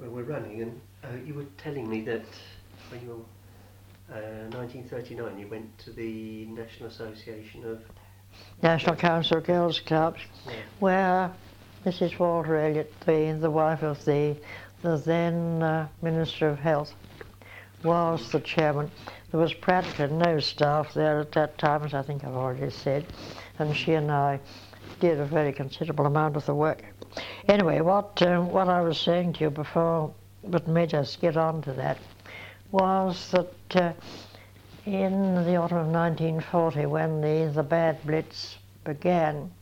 we're running, and you were telling me that when you were 1939, you went to the National Association of National Council of Girls' Clubs, where Mrs. Walter Elliott, the wife of the then Minister of Health, was the chairman. There was practically no staff there at that time, as I think I've already said, and she and I did a very considerable amount of the work. Anyway, what I was saying to you before, but made us get on to that, was that in the autumn of 1940, when the bad blitz began,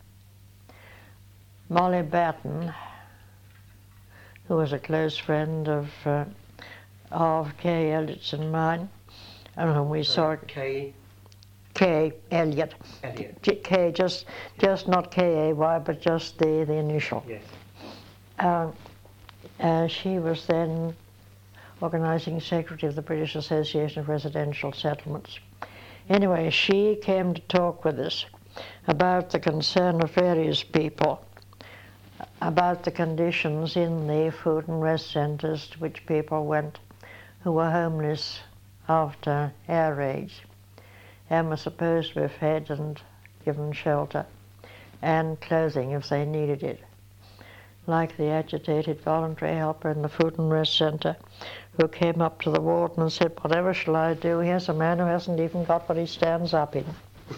Molly Batten, who was a close friend of Kay Elliott's and mine, and whom we saw Kay Elliott. Kay, just not K-A-Y, but just the initial. Yes. She was then organising secretary of the British Association of Residential Settlements. Anyway, she came to talk with us about the concern of various people about the conditions in the food and rest centres to which people went who were homeless after air raids and were supposed to be fed and given shelter and clothing if they needed it. Like the agitated voluntary helper in the food and rest centre who came up to the warden and said, "Whatever shall I do? Here's a man who hasn't even got what he stands up in."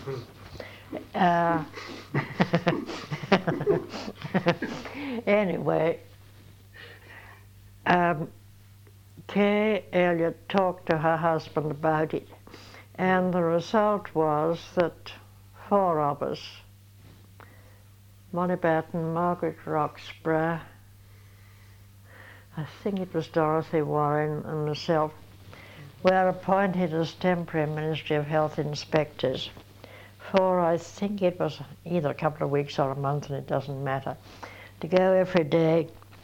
Anyway, Kay Elliott talked to her husband about it, and the result was that 4 of us, Molly Batten, Margaret Roxburgh, I think it was Dorothy Warren and myself, were appointed as temporary Ministry of Health inspectors for, I think it was either a couple of weeks or a month, and it doesn't matter, to go every day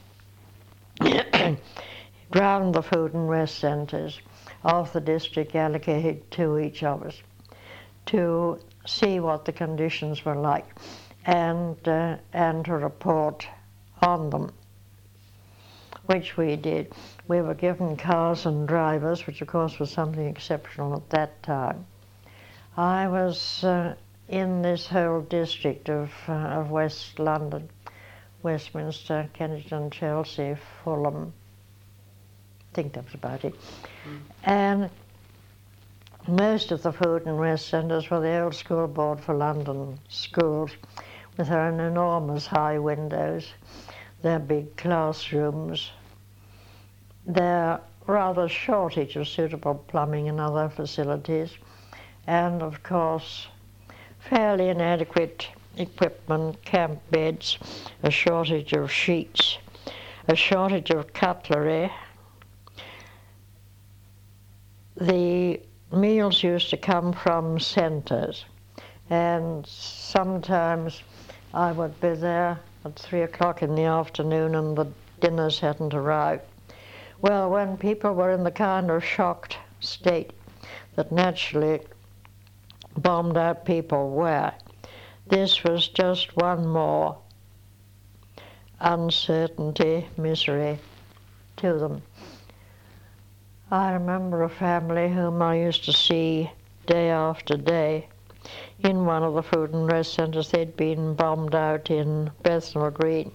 round the food and rest centres of the district allocated to each of us to see what the conditions were like and to report on them, which we did. We were given cars and drivers, which of course was something exceptional at that time. I was in this whole district of West London, Westminster, Kensington, Chelsea, Fulham. I think that was about it. And most of the food and rest centres were the old School Board for London schools, with their enormous high windows, their big classrooms, their rather shortage of suitable plumbing and other facilities, and of course fairly inadequate equipment, camp beds, a shortage of sheets, a shortage of cutlery. The meals used to come from centres, and sometimes I would be there at 3 o'clock in the afternoon and the dinners hadn't arrived. Well, when people were in the kind of shocked state that naturally bombed out people were, this was just one more uncertainty, misery to them. I remember a family whom I used to see day after day in one of the food and rest centres. They'd been bombed out in Bethnal Green,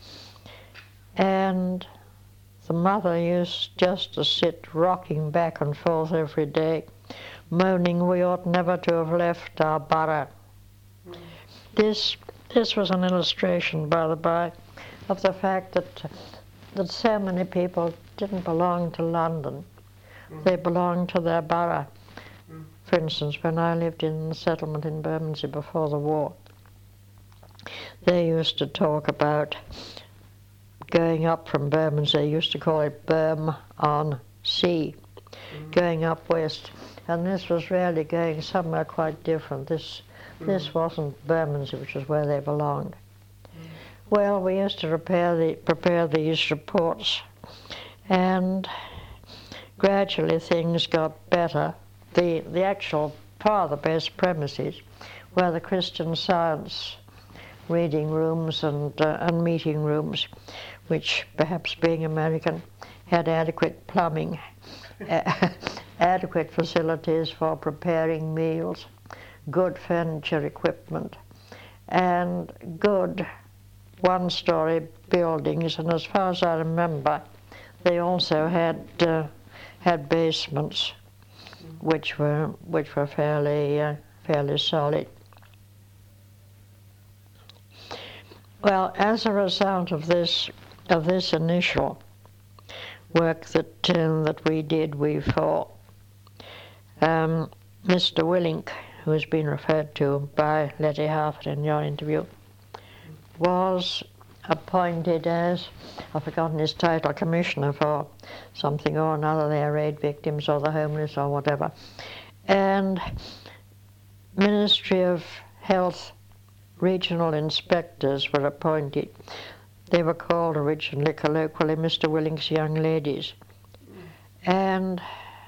and the mother used just to sit rocking back and forth every day, moaning we ought never to have left our borough. This was an illustration, by the by, of the fact that so many people didn't belong to London. They belonged to their borough. For instance, when I lived in the settlement in Bermondsey before the war, they used to talk about going up from Bermondsey. They used to call it Berm-on-Sea, going up west. And this was really going somewhere quite different. This wasn't Bermondsey, which was where they belonged. Well, we used to prepare these reports, and gradually things got better. The actual far the best premises were the Christian Science reading rooms and meeting rooms, which perhaps being American had adequate plumbing, adequate facilities for preparing meals, good furniture equipment, and good one-story buildings. And as far as I remember, they also had basements, which were fairly solid. Well, as a result of this initial work that we did, we thought, Mr. Willink, who has been referred to by Letty Harford in your interview, was appointed as, I've forgotten his title, Commissioner for something or another, their aid victims or the homeless or whatever. And Ministry of Health regional inspectors were appointed. They were called originally, colloquially, Mr. Willink's Young Ladies. And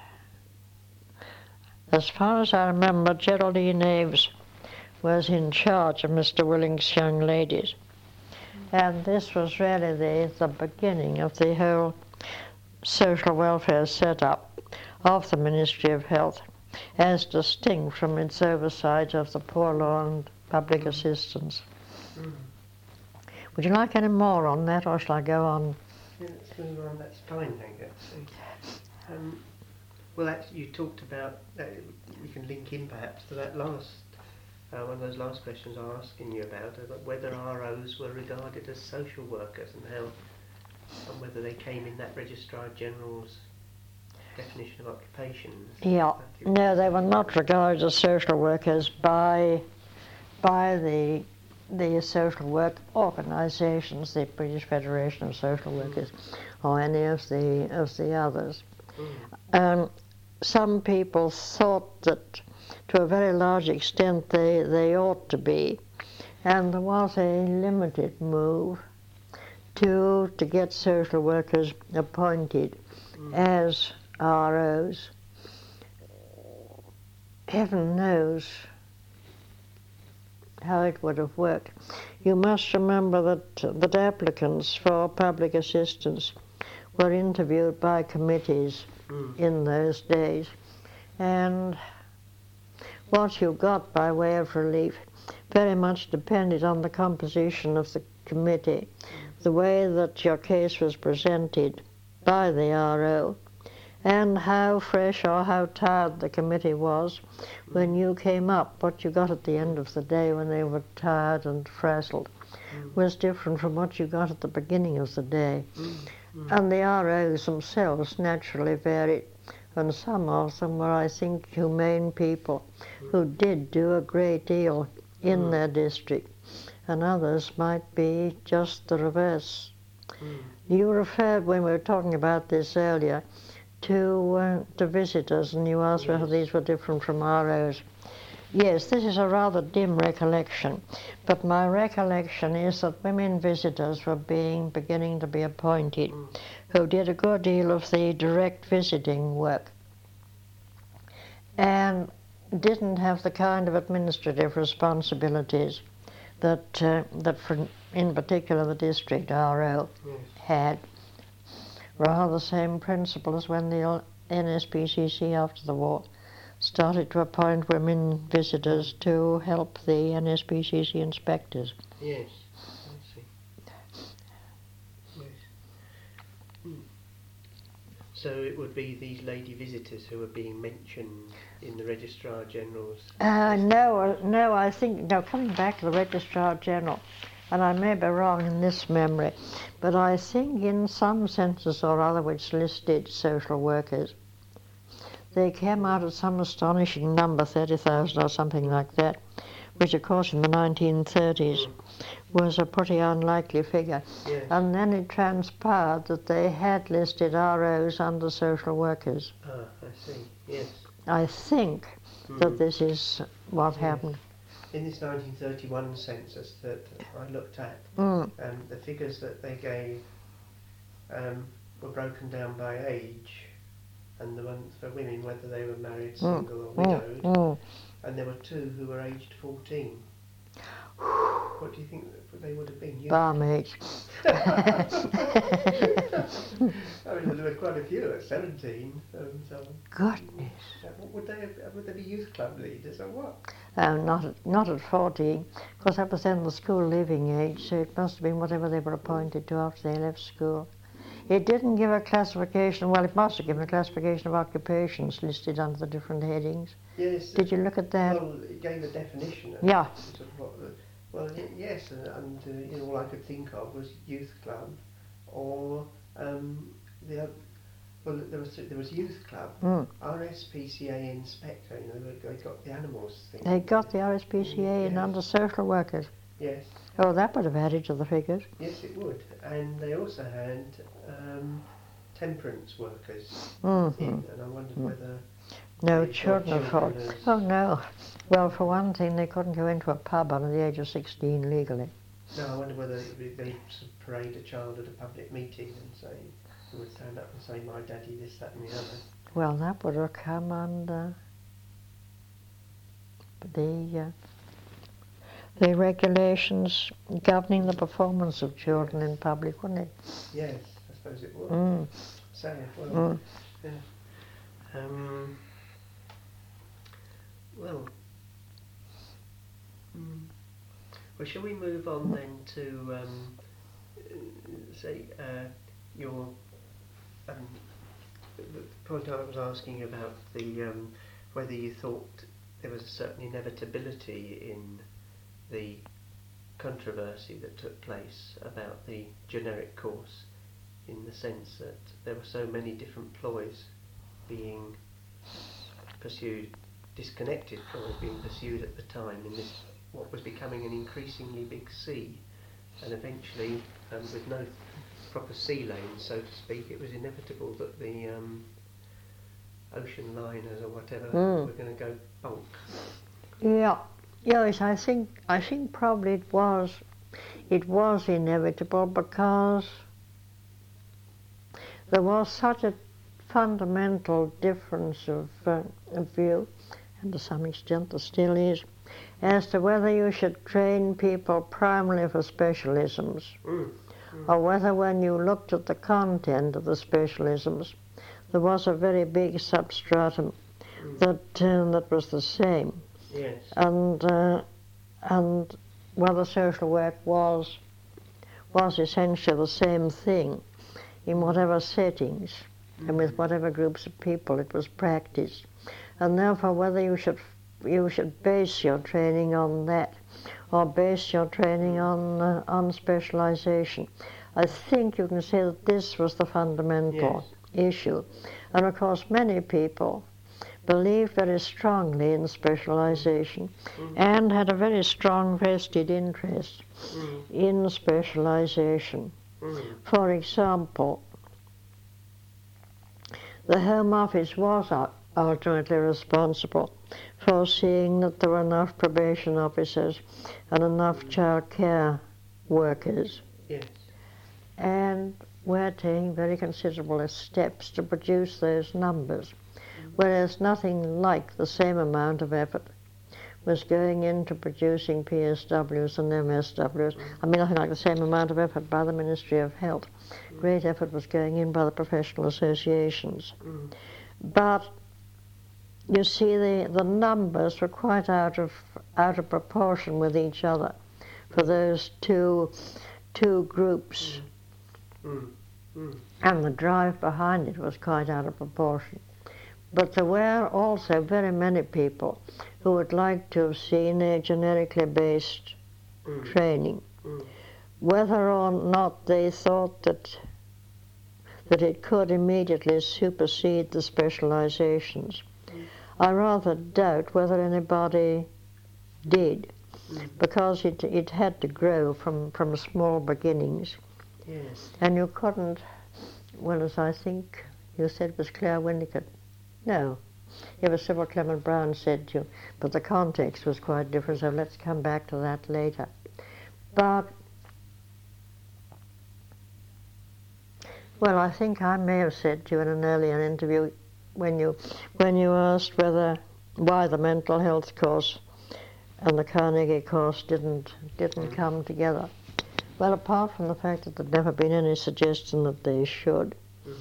as far as I remember, Geraldine Aves was in charge of Mr. Willink's Young Ladies. And this was really the beginning of the whole social welfare setup of the Ministry of Health, as distinct from its oversight of the poor law and public assistance. Would you like any more on that, or shall I go on? Yeah, let's move on. That's fine, thank you. Well, actually, you talked about, we can link in perhaps to that last, one of those last questions I was asking you about whether ROs were regarded as social workers and whether they came in that Registrar General's definition of occupations. Yeah, no, they were not regarded as social workers by the social work organisations, the British Federation of Social Workers, or any of the others. Some people thought that to a very large extent they ought to be, and there was a limited move to get social workers appointed as ROs. Heaven knows how it would have worked. You must remember that applicants for public assistance were interviewed by committees in those days, and what you got by way of relief very much depended on the composition of the committee, the way that your case was presented by the RO, and how fresh or how tired the committee was when you came up. What you got at the end of the day when they were tired and frazzled was different from what you got at the beginning of the day. And the ROs themselves naturally varied, and some of them were, I think, humane people who did do a great deal in their district, and others might be just the reverse. You referred, when we were talking about this earlier, to visitors, and you asked whether these were different from ROs. Yes, this is a rather dim recollection, but my recollection is that women visitors were beginning to be appointed, who did a good deal of the direct visiting work, and didn't have the kind of administrative responsibilities that in particular the district RO had. Rather the same principle as when the NSPCC after the war started to appoint women visitors to help the NSPCC inspectors. Yes, I see. Yes. So it would be these lady visitors who are being mentioned in the Registrar General's... No, I think, coming back to the Registrar General, and I may be wrong in this memory, but I think in some census or other which listed social workers, they came out at some astonishing number, 30,000 or something like that, which of course in the 1930s was a pretty unlikely figure. Yes. And then it transpired that they had listed ROs under social workers. Ah, I see, yes. I think that this is what happened. In this 1931 census that I looked at, the figures that they gave were broken down by age, and the ones for women, whether they were married, single or widowed, and there were two who were aged 14. What do you think that they would have been? Barmaids. I mean, there were quite a few at 17. So Goodness. would they be youth club leaders or what? Not at 14, because that was then the school leaving age, so it must have been whatever they were appointed to after they left school. It didn't give a classification, well, it must have given a classification of occupations listed under the different headings. Yes. Did you look at that? Well, it gave a definition. Of Yeah. Sort of what yes, and all I could think of was youth club, or there was youth club, RSPCA inspector. They got the animals thing. They got the RSPCA and under social workers. Yes. Oh, that would have added to the figures. Yes, it would. And they also had temperance workers in, and I wondered whether... No, children of fault. Oh, no. Well, for one thing, they couldn't go into a pub under the age of 16 legally. No, I wonder whether they sort of parade a child at a public meeting and say, who would stand up and say, my daddy, this, that and the other. Well, that would have come under the regulations governing the performance of children in public, wouldn't it? Yes, I suppose it would. So, well, yeah. Well, shall we move on then to say your the point I was asking about the whether you thought there was a certain inevitability in the controversy that took place about the generic course, in the sense that there were so many different ploys being pursued, disconnected ploys being pursued at the time in this what was becoming an increasingly big sea, and eventually with no proper sea lanes, so to speak, it was inevitable that the ocean liners or whatever were going to go bulk. Yeah, yes, I think probably it was inevitable, because there was such a fundamental difference of view, and to some extent there still is, as to whether you should train people primarily for specialisms, or whether when you looked at the content of the specialisms, there was a very big substratum that was the same. Yes. And whether social work was essentially the same thing in whatever settings and with whatever groups of people it was practiced, and therefore whether you should base your training on that or base your training on specialization. I think you can say that this was the fundamental issue, and of course many people believed very strongly in specialization and had a very strong vested interest in specialization. For example, the Home Office was ultimately responsible for seeing that there were enough probation officers and enough child care workers. Yes. And we're taking very considerable steps to produce those numbers, whereas nothing like the same amount of effort was going into producing PSWs and MSWs. I mean, nothing like the same amount of effort by the Ministry of Health. Great effort was going in by the professional associations. But you see, the numbers were quite out of proportion with each other for those two groups. And the drive behind it was quite out of proportion. But there were also very many people who would like to have seen a generically based training, whether or not they thought that it could immediately supersede the specializations. I rather doubt whether anybody did, because it had to grow from small beginnings. Yes. And you couldn't, well, as I think you said, was Claire Winnicott. No, it was Sybil Clement Brown said to you, but the context was quite different, so let's come back to that later. But, well, I think I may have said to you in an earlier interview, when you asked why the mental health course and the Carnegie course didn't come together. Well, apart from the fact that there'd never been any suggestion that they should,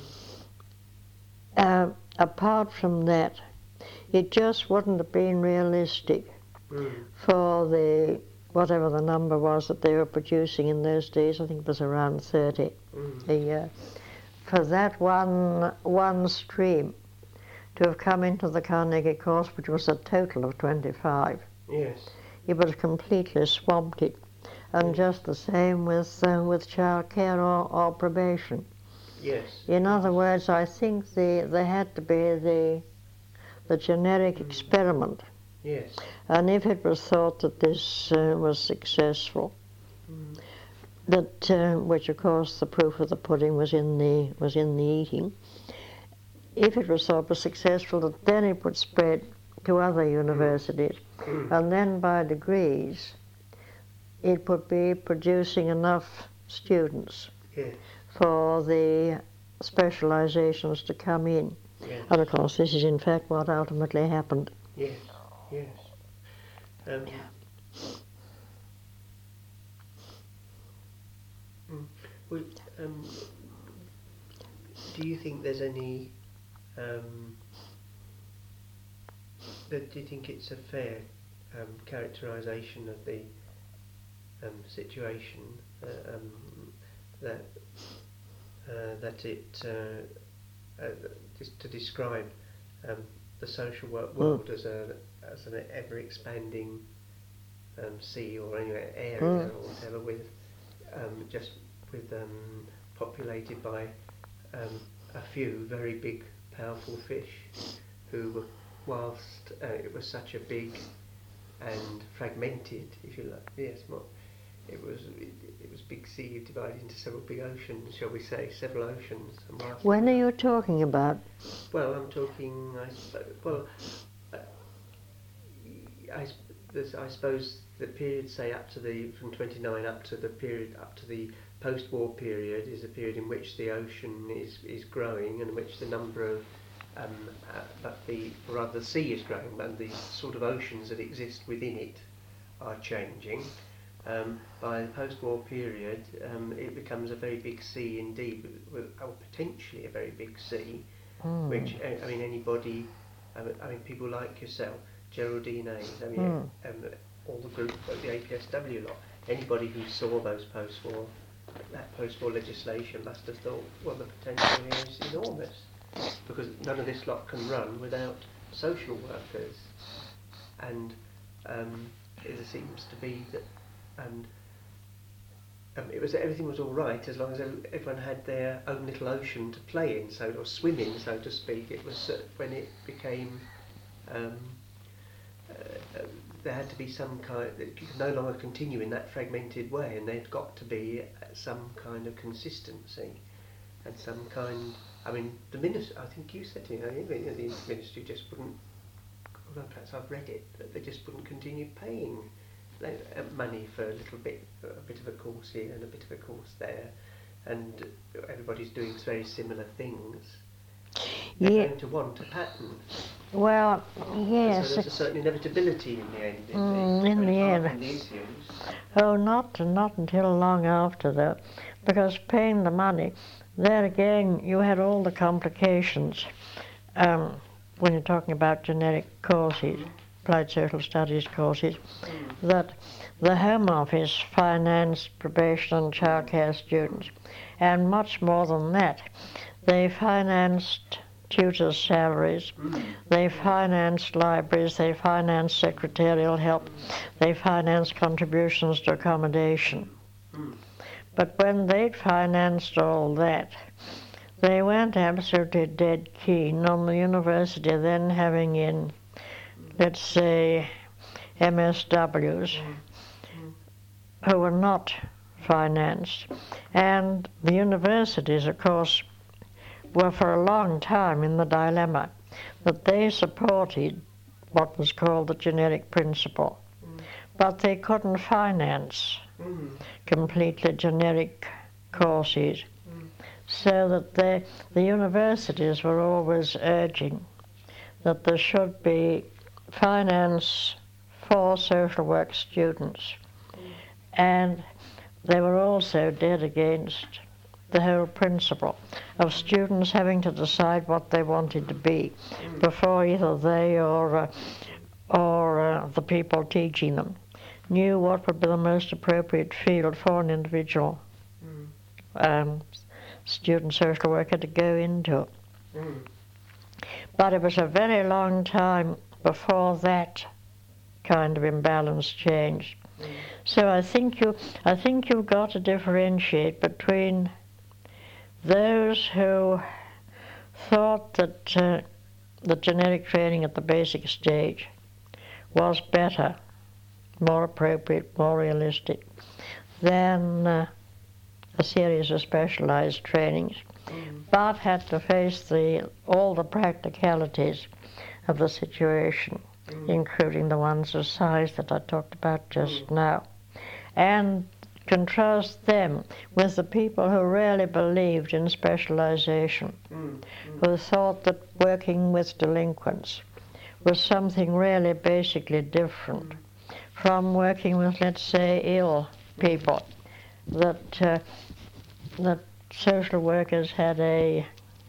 apart from that, it just wouldn't have been realistic for the, whatever the number was that they were producing in those days, I think it was around 30 a year, for that one stream to have come into the Carnegie course, which was a total of 25. Yes. It would have completely swamped it. And just the same with child care or probation. Yes. In other words, I think there had to be the generic experiment. Yes. And if it was thought that this was successful, that which of course the proof of the pudding was in the eating. If it was thought was successful, that then it would spread to other universities, and then by degrees, it would be producing enough students for the specializations to come in. Yes. And of course, this is in fact what ultimately happened. Yes. Yes. Well, do you think there's any? Do you think it's a fair characterisation of the situation that it just to describe the social work world as an ever expanding sea or anyway area or whatever, with populated by a few very big powerful fish who were, whilst it was such a big and fragmented, if you like, it was big sea divided into several big oceans, shall we say, several oceans. And when are you talking about? Well, I'm talking, I suppose the period, say, from 29 up to the post-war period is a period in which the ocean is growing, and in which the number of the sea is growing, and the sort of oceans that exist within it are changing. By the post-war period, it becomes a very big sea indeed, or potentially a very big sea, which, anybody, people like yourself, Geraldine Hayes, all the group, the APSW lot, anybody who saw that post-war legislation must have thought, well, the potential here is enormous, because none of this lot can run without social workers, and it seems to be that, everything was all right as long as everyone had their own little ocean to play in, or swim in, so to speak. It was when it became there had to be some kind. It could no longer continue in that fragmented way, and there'd got to be some kind of consistency and some kind. The ministry. I think you said to me, the ministry just wouldn't. Although perhaps I've read it, that they just wouldn't continue paying money for a bit of a course here and a bit of a course there, and everybody's doing very similar things. They're going to want a pattern. Well, yes. So there's a certain inevitability in the end. In the end. From the issues. Oh, not until long after that, because paying the money, there again you had all the complications when you're talking about generic courses, applied social studies courses, that the Home Office financed probation and childcare students, and much more than that. They financed tutors' salaries, they financed libraries, they financed secretarial help, they financed contributions to accommodation. But when they'd financed all that, they weren't absolutely dead keen on the university then having in, let's say, MSWs who were not financed. And the universities, of course, were for a long time in the dilemma that they supported what was called the generic principle, but they couldn't finance completely generic courses, so that the universities were always urging that there should be finance for social work students. And they were also dead against the whole principle of students having to decide what they wanted to be before either they or the people teaching them knew what would be the most appropriate field for an individual student social worker to go into. But it was a very long time before that kind of imbalance changed. So I think you've got to differentiate between those who thought that the generic training at the basic stage was better, more appropriate, more realistic than a series of specialized trainings, but had to face all the practicalities of the situation, including the ones of size that I talked about just now, and contrast them with the people who really believed in specialization, who thought that working with delinquents was something really basically different from working with, let's say, ill people, that social workers had I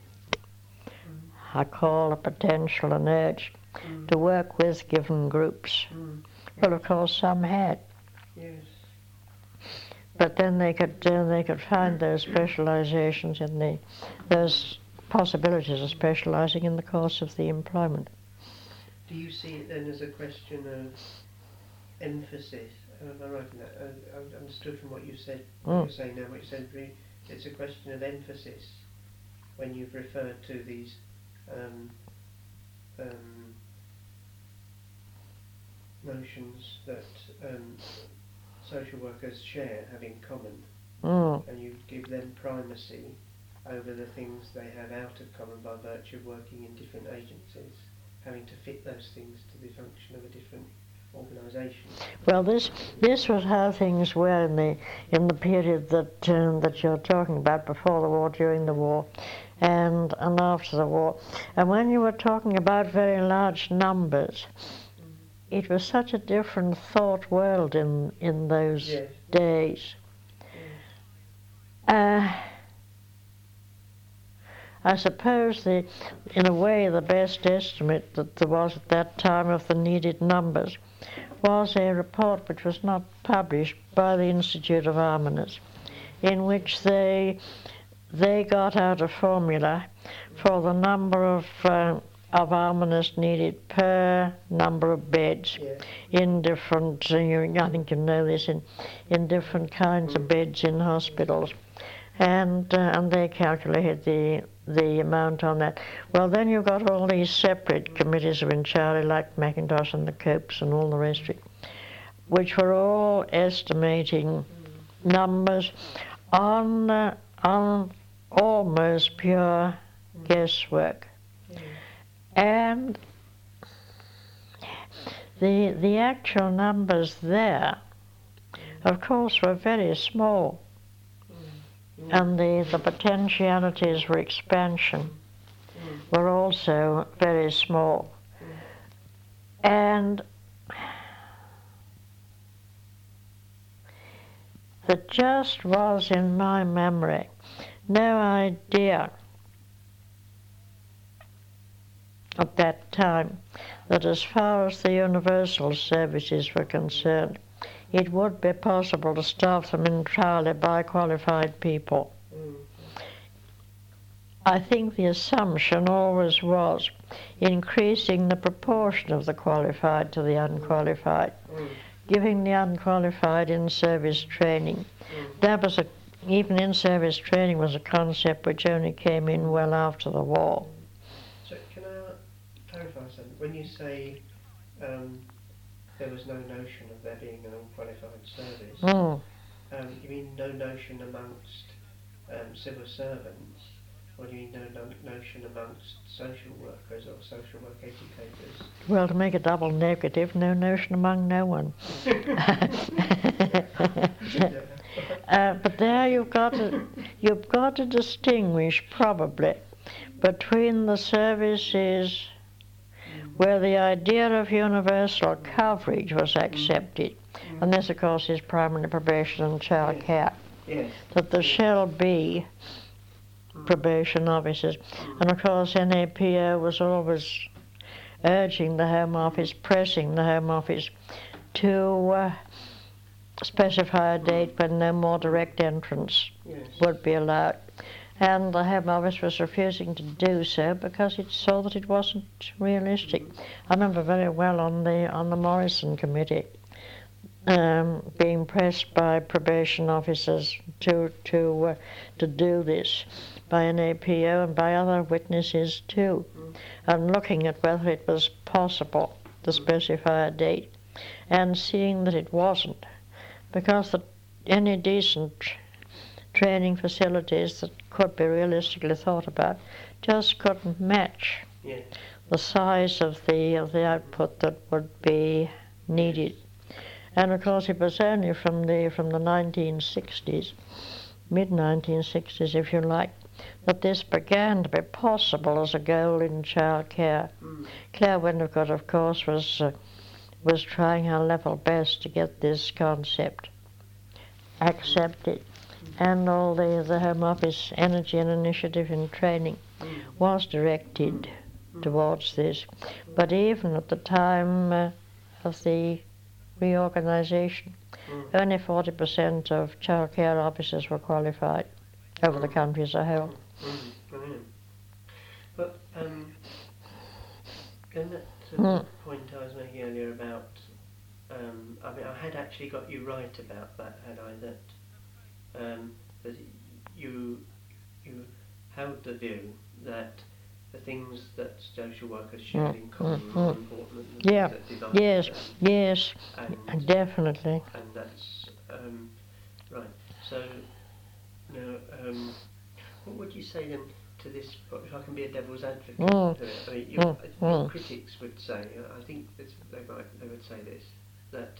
call a potential, an urge to work with given groups. Well, of course, some had. Yes. But then they could find those specializations in those possibilities of specializing in the course of the employment. Do you see it then as a question of emphasis? Am I right in that? I understood from what you said, what you're saying now, what you said, it's a question of emphasis when you've referred to these notions that social workers have in common, and you give them primacy over the things they have out of common by virtue of working in different agencies, having to fit those things to the function of a different organisation. Well, this was how things were in the period that you're talking about, before the war, during the war, and after the war. And when you were talking about very large numbers, it was such a different thought world in those days. I suppose in a way the best estimate that there was at that time of the needed numbers was a report which was not published by the Institute of Arminists, in which they got out a formula for the number of Arminists needed per number of beds in different, I think you know this, in different kinds of beds in hospitals, and they calculated the amount on that. Well, then you've got all these separate committees of inquiry, like Mackintosh and the Copes and all the rest of it, which were all estimating numbers on almost pure guesswork. And the actual numbers there, of course, were very small, and the potentialities for expansion were also very small. And there just was, in my memory, no idea at that time that as far as the universal services were concerned, it would be possible to staff them entirely by qualified people. I think the assumption always was increasing the proportion of the qualified to the unqualified, giving the unqualified in-service training. That was even in-service training was a concept which only came in well after the war. So can I clarify something? When you say there was no notion of there being an unqualified service, you mean no notion amongst civil servants, or do you mean no notion amongst social workers or social work educators? Well, to make a double negative, no notion among no one. But there you've got to distinguish probably between the services where the idea of universal coverage was accepted, and this of course is primary probation and child care, Yes. that there shall be probation officers, and of course NAPO was always urging the Home Office, pressing the Home Office to specify a date when no more direct entrance Yes. would be allowed. And the Home Office was refusing to do so because it saw that it wasn't realistic. I remember very well on the Morrison Committee being pressed by probation officers to do this, by NAPO and by other witnesses too, and looking at whether it was possible to specify a date, and seeing that it wasn't, because any decent training facilities that could be realistically thought about just couldn't match Yes. the size of the output that would be needed. And of course it was only from the 1960s, mid-1960s if you like, that this began to be possible as a goal in child care. Claire Winnicott, of course, was trying her level best to get this concept accepted, and all the Home Office energy and initiative in training was directed towards this. But even at the time of the reorganisation, only 40% of child care officers were qualified over the country as a whole. Brilliant. But going back to the point I was making earlier about, I mean, I had actually got you right about that, had I? That you held the view that the things that social workers share in common are more important than the things that divide them. Yes, And, definitely. and that's right. So now, what would you say then to this? If I can be a devil's advocate, to it, I mean, your critics would say, I think they would say this, that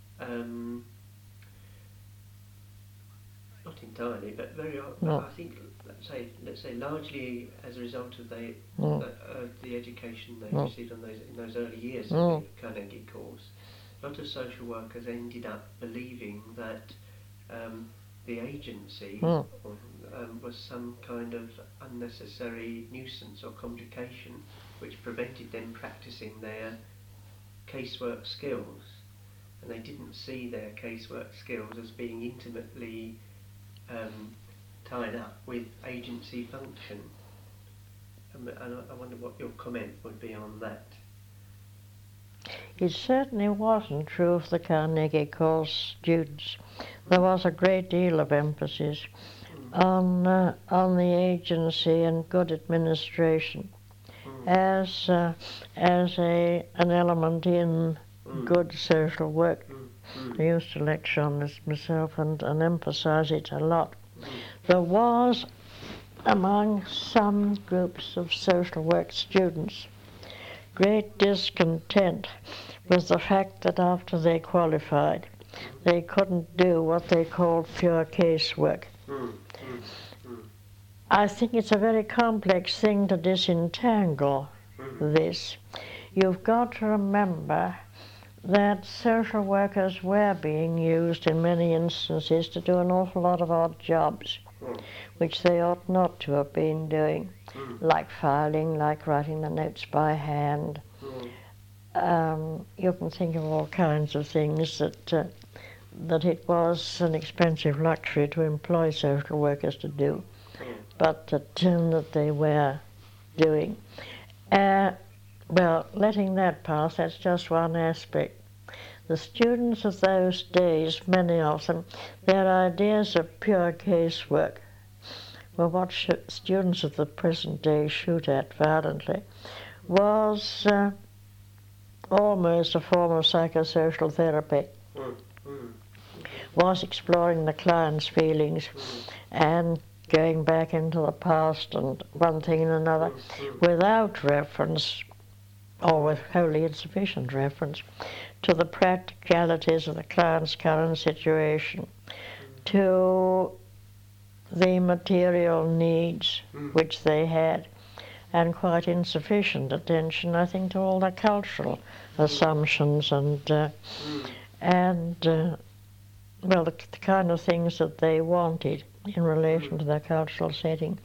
not entirely, but very. I think, let's say, largely as a result of the education they received in those early years of the Carnegie course, a lot of social workers ended up believing that the agency was some kind of unnecessary nuisance or complication which prevented them practicing their casework skills, and they didn't see their casework skills as being intimately tied up with agency function. And I wonder what your comment would be on that. It certainly wasn't true of the Carnegie course students. There was a great deal of emphasis on the agency and good administration as an element in good social work. I used to lecture on this myself and emphasise it a lot. There was, among some groups of social work students, great discontent with the fact that after they qualified, they couldn't do what they called pure casework. I think it's a very complex thing to disentangle this. You've got to remember that social workers were being used in many instances to do an awful lot of odd jobs, which they ought not to have been doing, like filing, like writing the notes by hand. You can think of all kinds of things that it was an expensive luxury to employ social workers to do, but that they were doing. Well, letting that pass, that's just one aspect. The students of those days, many of them, their ideas of pure casework were what students of the present day shoot at violently, was almost a form of psychosocial therapy, was exploring the client's feelings and going back into the past and one thing and another without reference, or with wholly insufficient reference, to the practicalities of the client's current situation, to the material needs which they had, and quite insufficient attention, I think, to all the cultural assumptions and well, the kind of things that they wanted in relation to their cultural setting.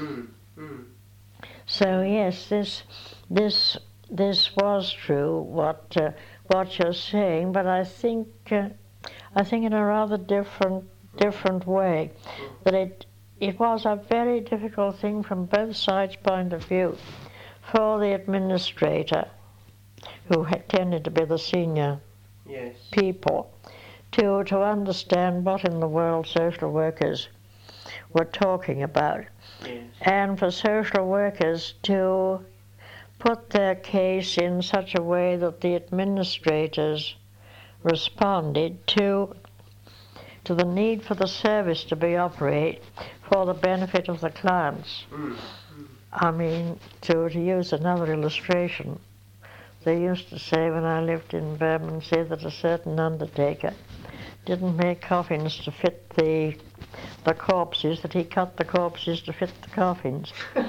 So yes, this was true, what you're saying, but I think in a rather different way, that it was a very difficult thing from both sides' point of view for the administrator, who tended to be the senior people, to understand what in the world social workers were talking about, and for social workers to put their case in such a way that the administrators responded to the need for the service to be operated for the benefit of the clients. I mean, to use another illustration, they used to say when I lived in Bermondsey that a certain undertaker didn't make coffins to fit the corpses, that he cut the corpses to fit the coffins.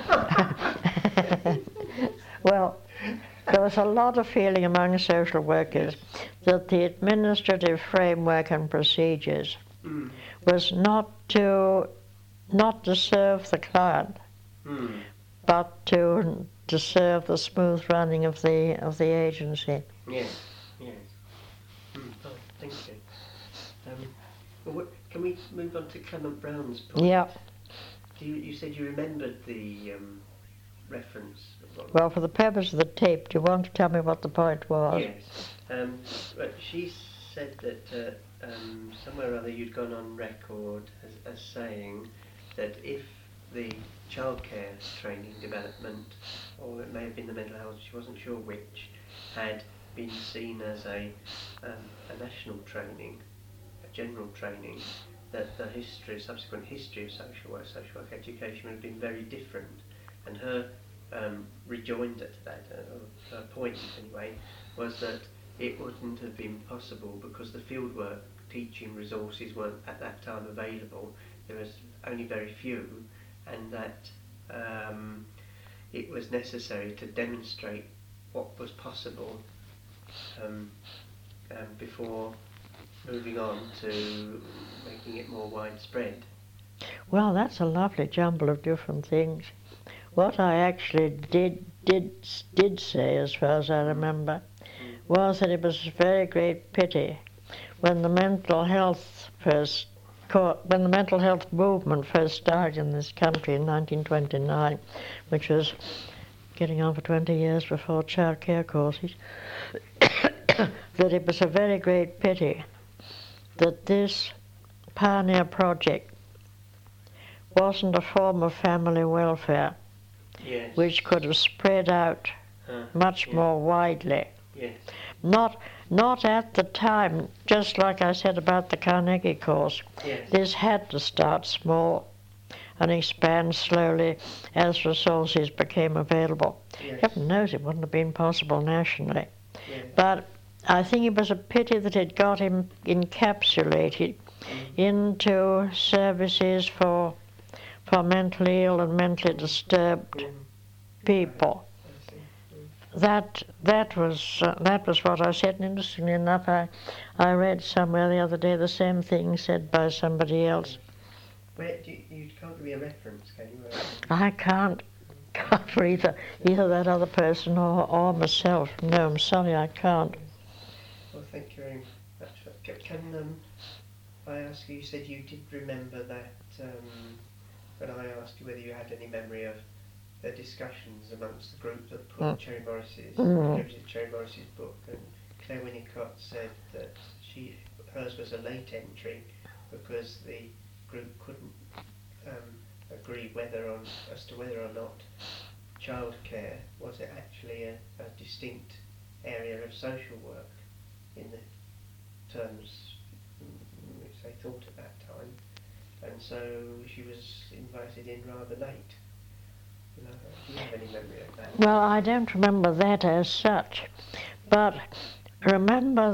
Well, there was a lot of feeling among social workers that the administrative framework and procedures was not to serve the client, but to serve the smooth running of the agency. Yes. Oh, thank you. Can we move on to Clement Brown's point? Yeah. You said you remembered the reference. Well, for the purpose of the tape, do you want to tell me what the point was? Yes. But she said that somewhere or other you'd gone on record as saying that if the childcare training development, or it may have been the mental health, she wasn't sure which, had been seen as a national training, a general training, that the subsequent history of social work education would have been very different. And her rejoinder to that, her point anyway, was that it wouldn't have been possible because the fieldwork teaching resources weren't at that time available. There was only very few, and that it was necessary to demonstrate what was possible before moving on to making it more widespread. Well, that's a lovely jumble of different things. What I actually did say, as far as I remember, was that it was a very great pity when the mental health movement first started in this country in 1929, which was getting on for 20 years before child care courses, that it was a very great pity that this pioneer project wasn't a form of family welfare which could have spread out much more widely. Not at the time, just like I said about the Carnegie course. This had to start small and expand slowly as resources became available. Heaven knows it wouldn't have been possible nationally. But I think it was a pity that it got encapsulated into services for mentally ill and mentally disturbed people. That was what I said, and interestingly enough, I read somewhere the other day the same thing said by somebody else. Where you can't give me a reference, can you? I can't for either that other person or myself. No, I'm sorry, I can't. Well, thank you very much. Can I ask you said you did remember that when I asked you whether you had any memory of the discussions amongst the group that put Cherry Morris's book, and Claire Winnicott said that hers was a late entry because the group couldn't agree as to whether or not childcare was actually a distinct area of social work in the terms which they thought at that time, and so she was invited in rather late. Do you have any memory of that? Well, I don't remember that as such, but remember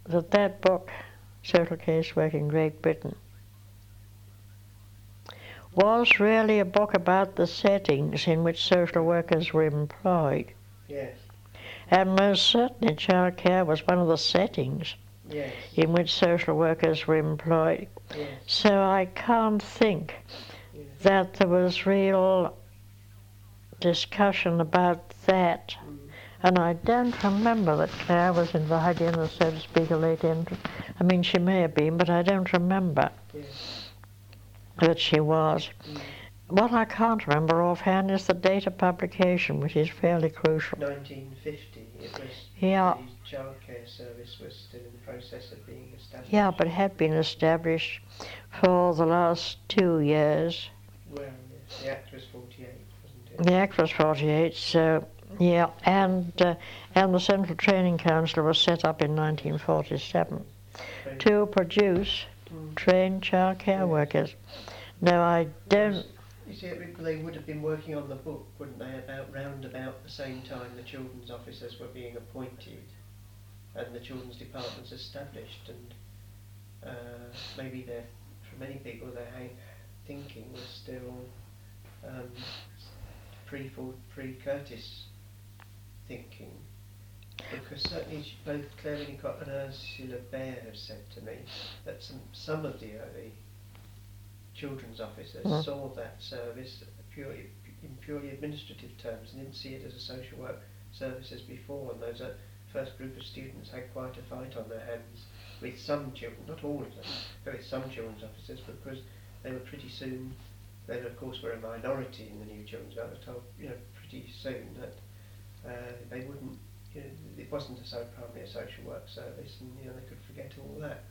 that book, Social Casework in Great Britain, was really a book about the settings in which social workers were employed. Yes. And most certainly childcare was one of the settings Yes. in which social workers were employed. Yes. So I can't think Yes. that there was real discussion about that. Mm. And I don't remember that Claire was invited in as, so to speak, a late entrant. I mean, she may have been, but I don't remember Yes. that she was. Mm. What I can't remember offhand is the date of publication, which is fairly crucial. 1950. It was. Yeah. The childcare service was still in the process of being established. Yeah, but it had been established for the last 2 years. Well, yes. The Act was 48, wasn't it? The Act was 48, so yeah, and the Central Training Council was set up in 1947 Very- to produce Mm. trained childcare Yes. workers. Now I don't. You see, they would have been working on the book, wouldn't they, round about the same time the children's officers were being appointed and the children's departments established, and maybe for many people their thinking was still pre-Curtis thinking, because certainly both Claire Winnicott and Ursula Baer have said to me that some of the early children's officers saw that service in purely administrative terms and didn't see it as a social work service as before, and those first group of students had quite a fight on their hands with some children, not all of them, but with some children's officers, because they were pretty soon, they of course were a minority in the new children's act, were told pretty soon that they wouldn't, it wasn't primarily a social work service, and they could forget all that.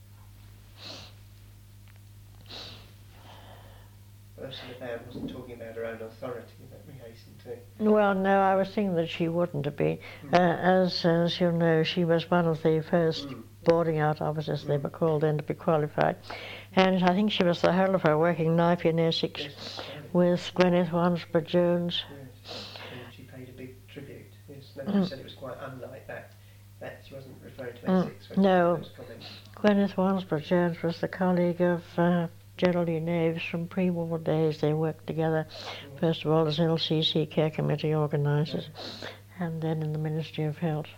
Ursula Baer wasn't talking about her own authority, let me hasten to. Well, no, I was thinking that she wouldn't have been. As you know, she was one of the first boarding out officers, they were called then, to be qualified. And I think she was the whole of her working life in Essex, Yes, with Gwyneth Wansborough Jones. yes, and she paid a big tribute. Yes, no, she said it was quite unlike that. That she wasn't referring to Essex when no. she made those comments. Gwyneth Wansborough Jones was the colleague of Geraldine Naves from pre-war days. They worked together, first of all as LCC Care Committee organisers, and then in the Ministry of Health.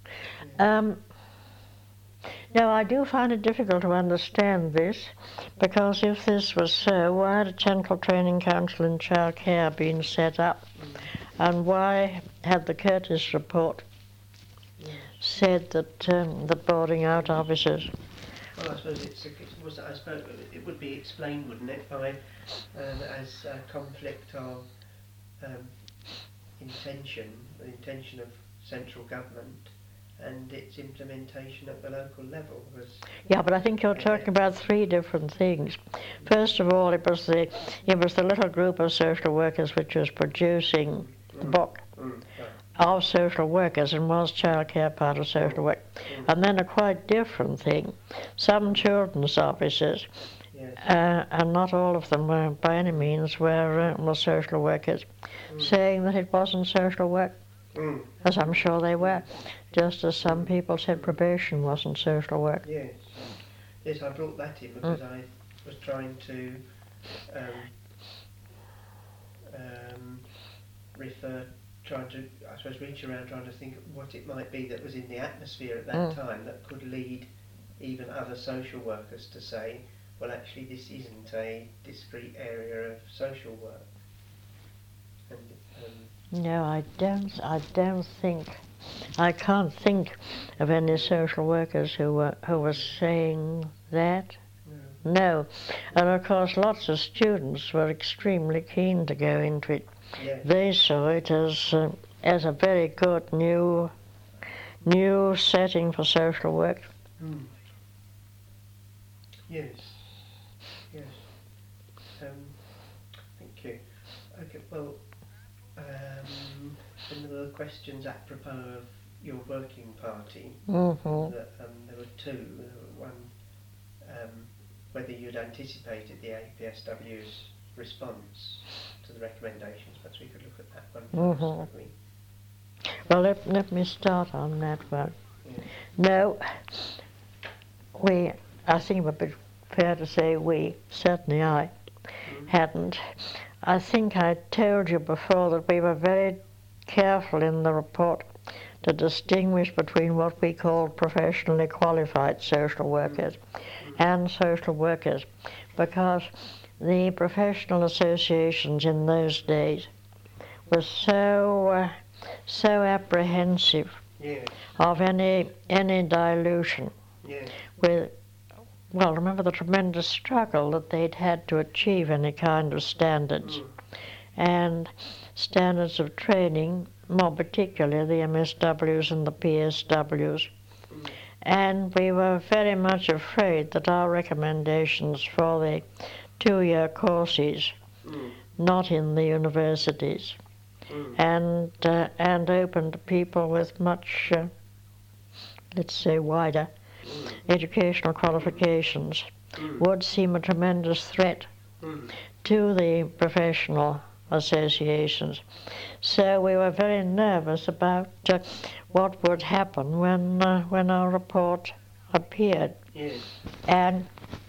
Now, I do find it difficult to understand this, because if this was so, why had a Central Training Council in Childcare been set up? And why had the Curtis report said that the boarding out officers... Well, I suppose it would be explained, wouldn't it, by as a conflict of intention, the intention of central government and its implementation at the local level. Yeah, but I think you're talking about three different things. First of all, it was the little group of social workers which was producing the book of social workers, and was childcare part of social work. And then a quite different thing, some children's officers, and not all of them were by any means were social workers, saying that it wasn't social work, as I'm sure they were, just as some people said probation wasn't social work. Yes, yes, I brought that in because I was trying to reach around trying to think what it might be that was in the atmosphere at that time that could lead even other social workers to say, well, actually this isn't a discrete area of social work. No, I don't think, I can't think of any social workers who were saying that. No. And of course lots of students were extremely keen to go into it. Yes. They saw it as a very good new setting for social work. Yes. Yes. Thank you. Okay. Well, some of the questions apropos of your working party. That, there were two. One, whether you'd anticipated the APSW's response to the recommendations. Perhaps we could look at that one first, couldn't we? Well, let me start on that one. Yeah. No, I think it would be fair to say certainly I, hadn't. I think I told you before that we were very careful in the report to distinguish between what we called professionally qualified social workers and social workers, because the professional associations in those days were so apprehensive Yes. of any dilution. Yes. Well, remember the tremendous struggle that they'd had to achieve any kind of standards, and standards of training, more particularly the MSWs and the PSWs. And we were very much afraid that our recommendations for the 2-year courses, not in the universities, and open to people with much, let's say, wider educational qualifications, would seem a tremendous threat to the professional associations. So we were very nervous about what would happen when our report appeared. Yes. And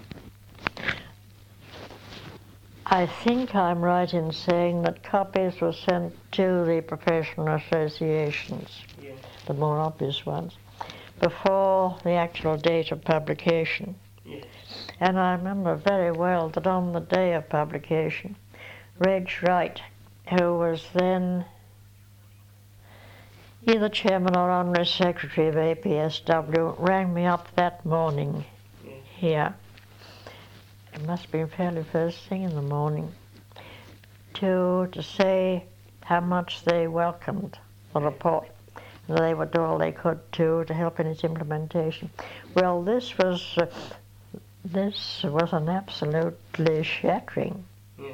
I think I'm right in saying that copies were sent to the professional associations, Yes. the more obvious ones, before the actual date of publication. Yes. And I remember very well that on the day of publication, Reg Wright, who was then either chairman or honorary secretary of APSW, rang me up that morning here. It must have been fairly first thing in the morning, to say how much they welcomed the report. They would do all they could to help in its implementation. Well, this was an absolutely shattering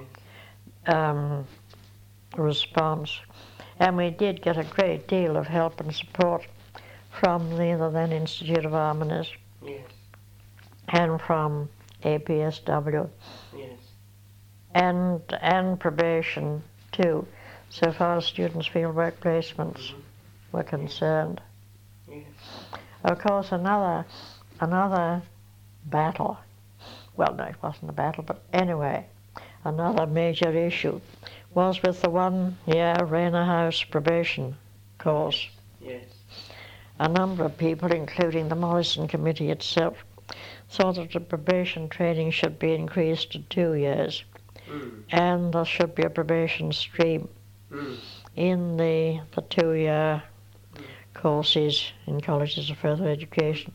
response, and we did get a great deal of help and support from the then Institute of Harmonies and from APSW and probation too, so far as students' field work placements were concerned. Of course, another battle, well, no, it wasn't a battle, but anyway, another major issue was with the 1-year Rainer House probation course. A number of people, including the Morrison Committee itself, thought that the probation training should be increased to 2 years, and there should be a probation stream in the 2-year courses in colleges of further education.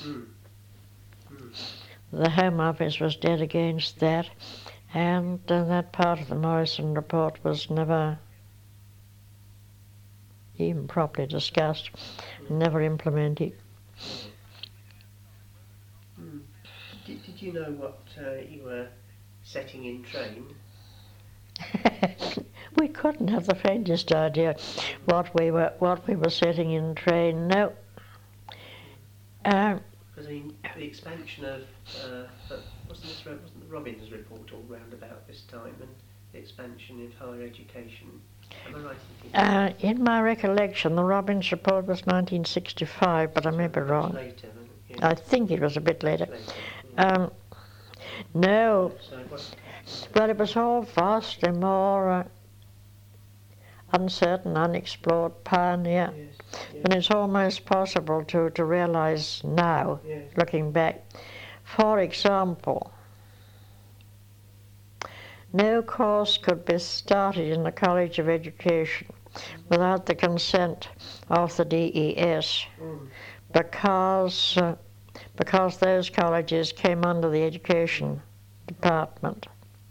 The Home Office was dead against that, and that part of the Morrison report was never even properly discussed, never implemented. Did you know what you were setting in train? We couldn't have the faintest idea what we were setting in train. No. Because the expansion of wasn't the Robbins report all round about this time, and the expansion of higher education? Am I right in thinking? In my recollection, the Robbins report was 1965, but I may be wrong. Later, I think it was a bit later. No. Well, it was all vastly more uncertain, unexplored, pioneer. And it's almost possible to realize now, looking back. For example, no course could be started in the College of Education without the consent of the DES, because those colleges came under the Education Department.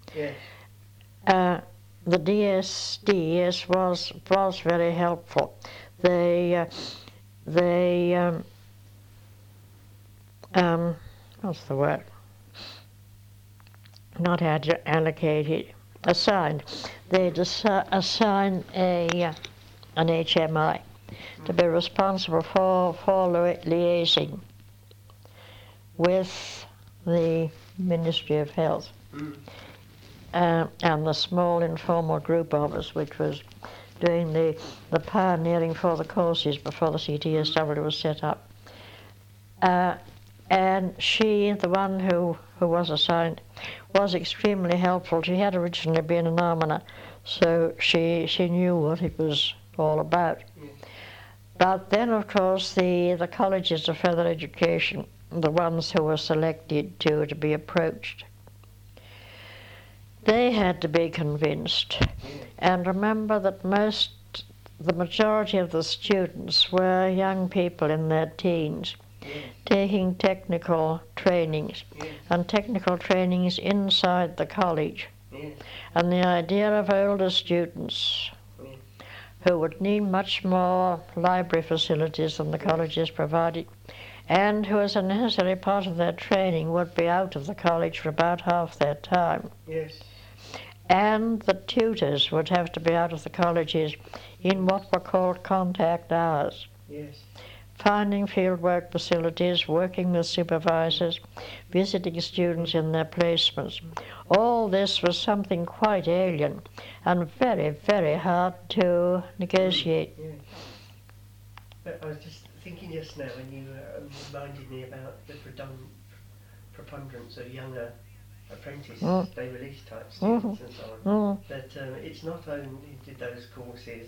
The DES was very helpful. They what's the word? Not allocated, assigned. They'd assign an HMI to be responsible for liaising with the Ministry of Health and the small informal group of us, which was doing the pioneering for the courses before the CTSW was set up. And she, the one who who was assigned, was extremely helpful. She had originally been an almoner, so she knew what it was all about. Yeah. But then, of course, the colleges of further education, the ones who were selected to be approached, they had to be convinced. Yeah. And remember that the majority of the students were young people in their teens, Yeah. taking technical trainings, Yeah. and technical trainings inside the college. Yeah. And the idea of older students Yeah. who would need much more library facilities than the colleges provided, and who, as a necessary part of their training, would be out of the college for about half their time. Yes. And the tutors would have to be out of the colleges in what were called contact hours, Yes. finding fieldwork facilities, working with supervisors, visiting students in their placements. All this was something quite alien and very, very hard to negotiate. Yeah. But I was just thinking just now when you reminded me about the preponderance of younger apprentice day release type students and so on. That it's not only did those courses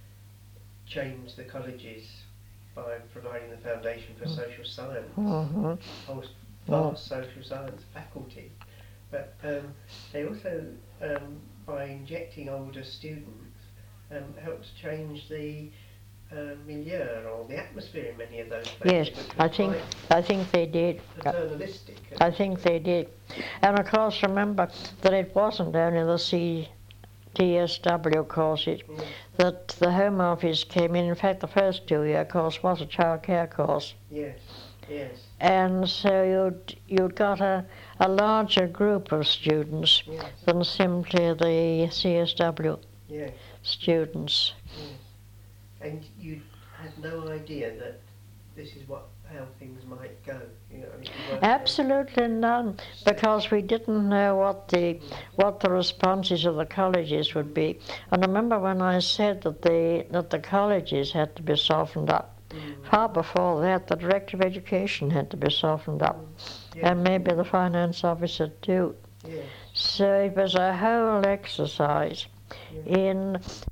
change the colleges by providing the foundation for social science, whole vast social science faculty, but they also, by injecting older students, helped change the milieu or the atmosphere in many of those places. Yes, I think they did. Paternalistic. I think they did. And of course, remember that it wasn't only the CTSW courses, that the Home Office came in. In fact, the first 2-year course was a childcare course. Yes, yes. And so you'd got a larger group of students than simply the CSW students. Yes. And you had no idea that this is how things might go. You know, absolutely none, because we didn't know what the responses of the colleges would be. And I remember when I said that the colleges had to be softened up. Far before that, the Director of Education had to be softened up, and maybe the finance officer too. So it was a whole exercise in